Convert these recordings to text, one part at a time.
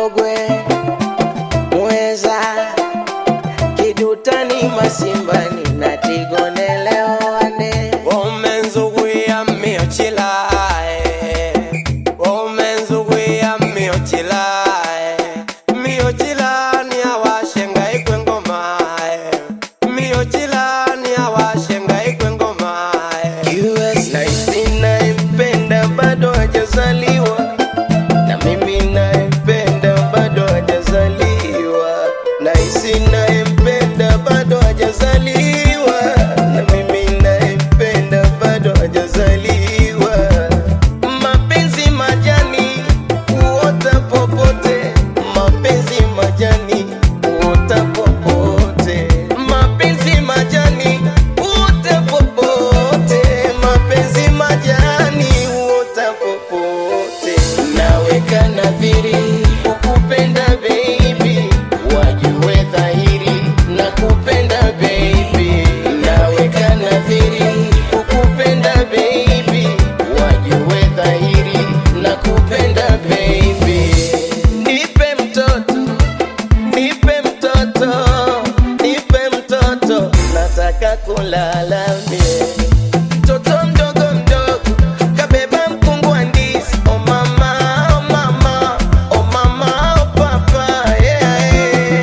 Korogwe, Muheza, Kidutani, Masimbani na Tigone leo wane. Womenzuguya miochilae, womenzuguya miochilae, miochilani awashenga ikwe ngomae, miochilani awashenga ikwe ngomae. Naisi naempenda bado hajazaliwa, na mimi naempenda bado hajazaliwa. Naisi naempenda bado hajazaliwa, na mimi naempenda bado hajazaliwa. Mapenzi majani huota popote, mapenzi majani huota popote, mapenzi majani huota popote, mapenzi majani huota popote. Naweka nadhiri kukupenda baby, wajue dhahiri nakupenda baby. Naweka nadhiri kukupenda baby, wajue dhahiri nakupenda baby. Nipe mtoto, nipe mtoto, nipe mtoto, nataka kulala mie. Mtoto mdogo mdogo kabeba mkungu wa ndizi. Oh mama, oh mama, oh mama, oh papa, yeah,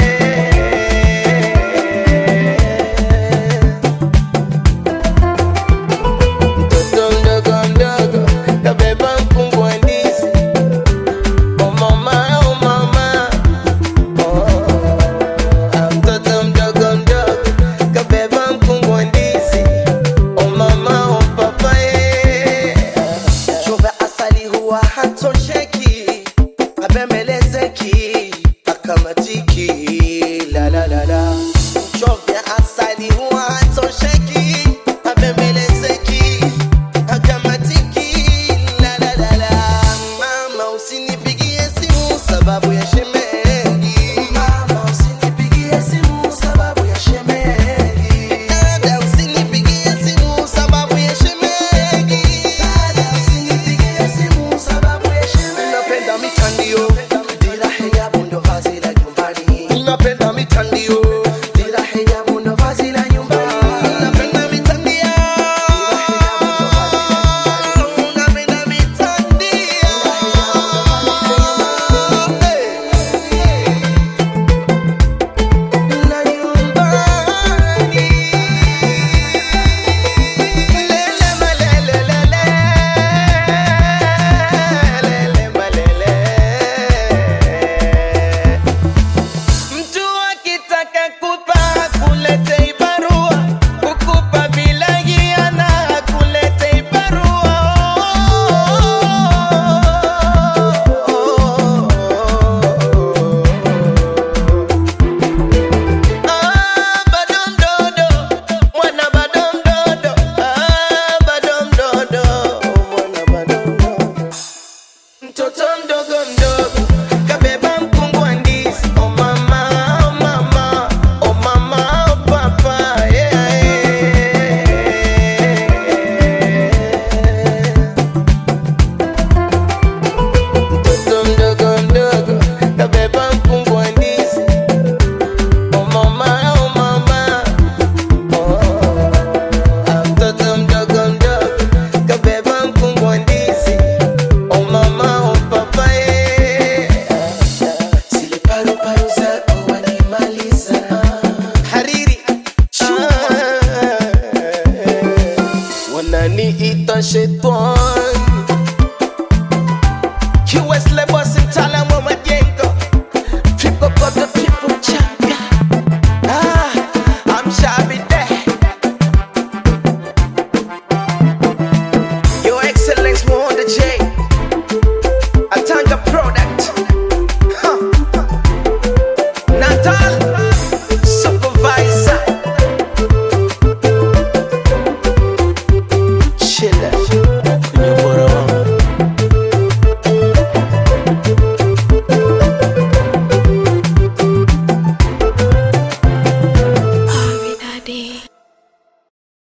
Mtoto mdogo mdogo kabeba mkungu wa ndizi. Oh mama, oh mama, mtoto mdogo mdogo kabeba mkungu wa ndizi. Oh mama, oh papa, yeah. Chova asali huwa hatosheki, abembelezeki, akamatiki, la la la la. Chovya asali huwa hatosheki, abembelezeki, akamatiki, la la la la. Mama usinipigie simu sababu ya shemeji. Mama usinipigie simu sababu ya shemeji. Dada usinipigie simu sababu ya shemeji. Dada usinipigie simu sababu ya shemeji. Napenda mitandio, dira hijabu ndo vazi la nyumbani. Napenda mitandio, dira hijabu ndo vazi la nyumbani. Napenda mitandio, napenda mitandio. La nyumbani. Lele malele lele, lele malele. Mtu akitaka kupa kulete barua, kukupa bila hiana kulete barua. Bado mdodo, mwana bado mdodo, bado mdodo, mwana bado mdodo. Mtoto mdogo